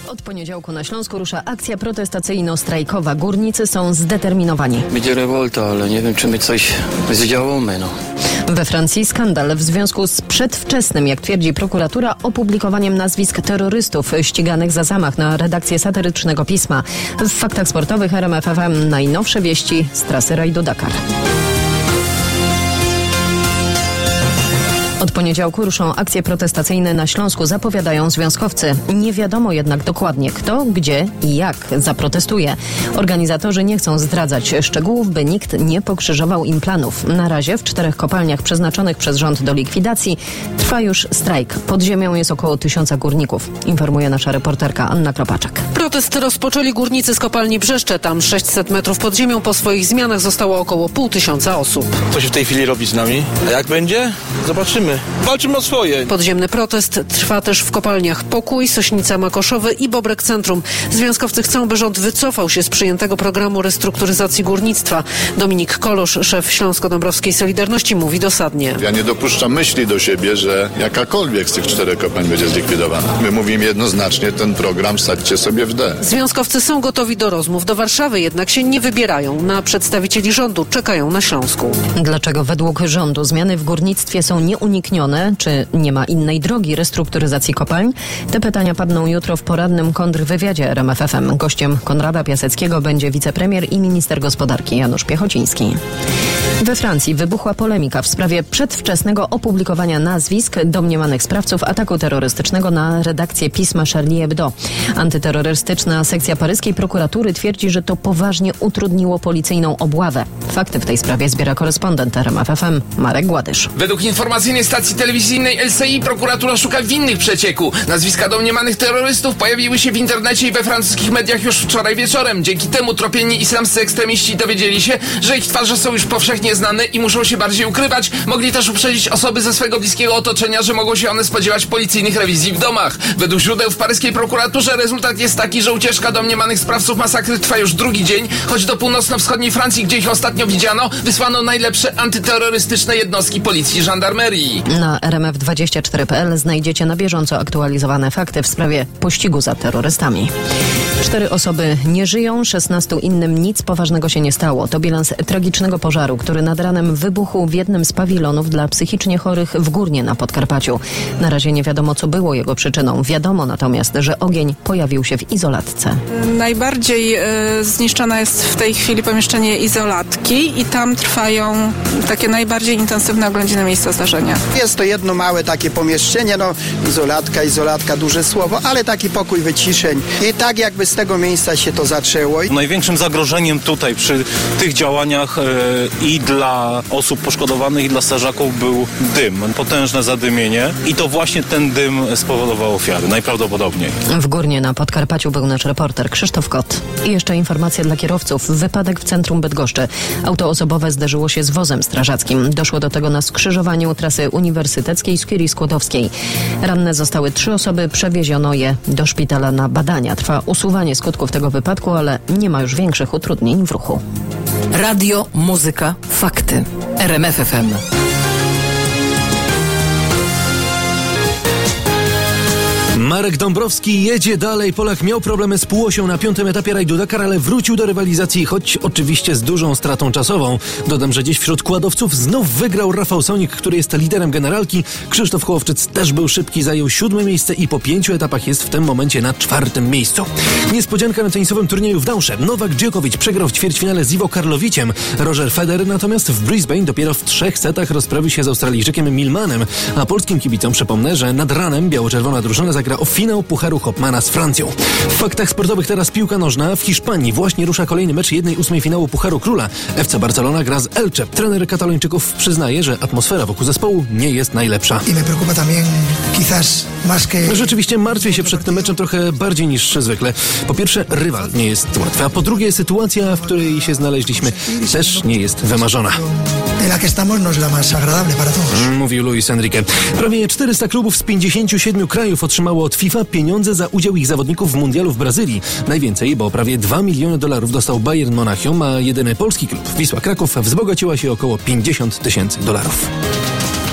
Od poniedziałku na Śląsku rusza akcja protestacyjno-strajkowa. Górnicy są zdeterminowani. Będzie rewolta, ale nie wiem, czy my coś zdziałamy, We Francji skandal w związku z przedwczesnym, jak twierdzi prokuratura, opublikowaniem nazwisk terrorystów ściganych za zamach na redakcję satyrycznego pisma. W faktach sportowych RMF FM najnowsze wieści z trasy rajdu Dakar. Od poniedziałku ruszą akcje protestacyjne na Śląsku, zapowiadają związkowcy. Nie wiadomo jednak dokładnie kto, gdzie i jak zaprotestuje. Organizatorzy nie chcą zdradzać szczegółów, by nikt nie pokrzyżował im planów. Na razie w 4 kopalniach przeznaczonych przez rząd do likwidacji trwa już strajk. Pod ziemią jest około 1000 górników, informuje nasza reporterka Anna Kropaczek. Protest rozpoczęli górnicy z kopalni Brzeszcze. Tam 600 metrów pod ziemią po swoich zmianach zostało około 500 osób. Co się w tej chwili robi z nami? A jak będzie? Zobaczymy. Walczymy o swoje. Podziemny protest trwa też w kopalniach Pokój, Sośnica Makoszowy i Bobrek Centrum. Związkowcy chcą, by rząd wycofał się z przyjętego programu restrukturyzacji górnictwa. Dominik Kolosz, szef Śląsko-Dąbrowskiej Solidarności, mówi dosadnie. Ja nie dopuszczam myśli do siebie, że jakakolwiek z tych 4 kopalń będzie zlikwidowana. My mówimy jednoznacznie, ten program wsadźcie sobie w D. Związkowcy są gotowi do rozmów. Do Warszawy jednak się nie wybierają. Na przedstawicieli rządu czekają na Śląsku. Dlaczego według rządu zmiany w górnictwie są nieuniknione? Czy nie ma innej drogi restrukturyzacji kopalń? Te pytania padną jutro w porannym kontrwywiadzie RMF FM. Gościem Konrada Piaseckiego będzie wicepremier i minister gospodarki Janusz Piechociński. We Francji wybuchła polemika w sprawie przedwczesnego opublikowania nazwisk domniemanych sprawców ataku terrorystycznego na redakcję pisma Charlie Hebdo. Antyterrorystyczna sekcja paryskiej prokuratury twierdzi, że to poważnie utrudniło policyjną obławę. Fakty w tej sprawie zbiera korespondent RMF FM Marek Gładysz. Według informacyjnej stacji telewizyjnej LCI prokuratura szuka winnych przecieku. Nazwiska domniemanych terrorystów pojawiły się w internecie i we francuskich mediach już wczoraj wieczorem. Dzięki temu tropieni islamscy ekstremiści dowiedzieli się, że ich twarze są już powszechnie znane i muszą się bardziej ukrywać. Mogli też uprzedzić osoby ze swego bliskiego otoczenia, że mogą się one spodziewać policyjnych rewizji w domach. Według źródeł w paryskiej prokuraturze rezultat jest taki, że ucieczka domniemanych sprawców masakry trwa już drugi dzień, choć do północno-wschodniej Francji, gdzie ich ostatnio widziano, wysłano najlepsze antyterrorystyczne jednostki policji i żandarmerii. Na rmf24.pl znajdziecie na bieżąco aktualizowane fakty w sprawie pościgu za terrorystami. 4 osoby nie żyją, 16 innym nic poważnego się nie stało. To bilans tragicznego pożaru, który nad ranem wybuchł w jednym z pawilonów dla psychicznie chorych w Górnie na Podkarpaciu. Na razie nie wiadomo, co było jego przyczyną. Wiadomo natomiast, że ogień pojawił się w izolatce. Najbardziej zniszczone jest w tej chwili pomieszczenie izolatki i tam trwają takie najbardziej intensywne oględziny miejsca zdarzenia. Jest to jedno małe takie pomieszczenie, izolatka, duże słowo, ale taki pokój wyciszeń. I tak jakby z tego miejsca się to zaczęło. Największym zagrożeniem tutaj przy tych działaniach i dla osób poszkodowanych, i dla strażaków był dym, potężne zadymienie i to właśnie ten dym spowodował ofiary, najprawdopodobniej. W Górnie na Podkarpaciu był nasz reporter Krzysztof Kot. I jeszcze informacja dla kierowców. Wypadek w centrum Bydgoszczy. Auto osobowe zderzyło się z wozem strażackim. Doszło do tego na skrzyżowaniu trasy uniwersyteckiej z Curie Skłodowskiej. Ranne zostały 3 osoby, przewieziono je do szpitala na badania. Trwa usuwanie skutków tego wypadku, ale nie ma już większych utrudnień w ruchu. Radio, muzyka, fakty. RMF FM. Marek Dąbrowski jedzie dalej. Polak miał problemy z półosią na 5. etapie rajdu Dakar, ale wrócił do rywalizacji, choć oczywiście z dużą stratą czasową. Dodam, że dziś wśród kładowców znów wygrał Rafał Sonik, który jest liderem generalki. Krzysztof Hołowczyc też był szybki, zajął 7. miejsce i po 5 etapach jest w tym momencie na 4. miejscu. Niespodzianka na tenisowym turnieju w Dausze. Nowak Djokovic przegrał w ćwierćfinale z Iwo Karloviciem. Roger Federer natomiast w Brisbane dopiero w 3 setach rozprawił się z Australijczykiem Milmanem. A polskim kibicom przypomnę, że nad ranem biało-czerwona drużyna zagra o finał Pucharu Hopmana z Francją. W faktach sportowych teraz piłka nożna. W Hiszpanii właśnie rusza kolejny mecz 1/8 finału Pucharu Króla. FC Barcelona gra z Elche. Trener Katalończyków przyznaje, że atmosfera wokół zespołu nie jest najlepsza. Rzeczywiście martwię się przed tym meczem trochę bardziej niż zwykle. Po pierwsze, rywal nie jest łatwy, a po drugie, sytuacja, w której się znaleźliśmy, też nie jest wymarzona. Mówił Luis Enrique. Prawie 400 klubów z 57 krajów otrzymało od FIFA pieniądze za udział ich zawodników w mundialu w Brazylii. Najwięcej, bo prawie $2 miliony dostał Bayern Monachium, a jedyny polski klub, Wisła Kraków, wzbogaciła się około $50 000.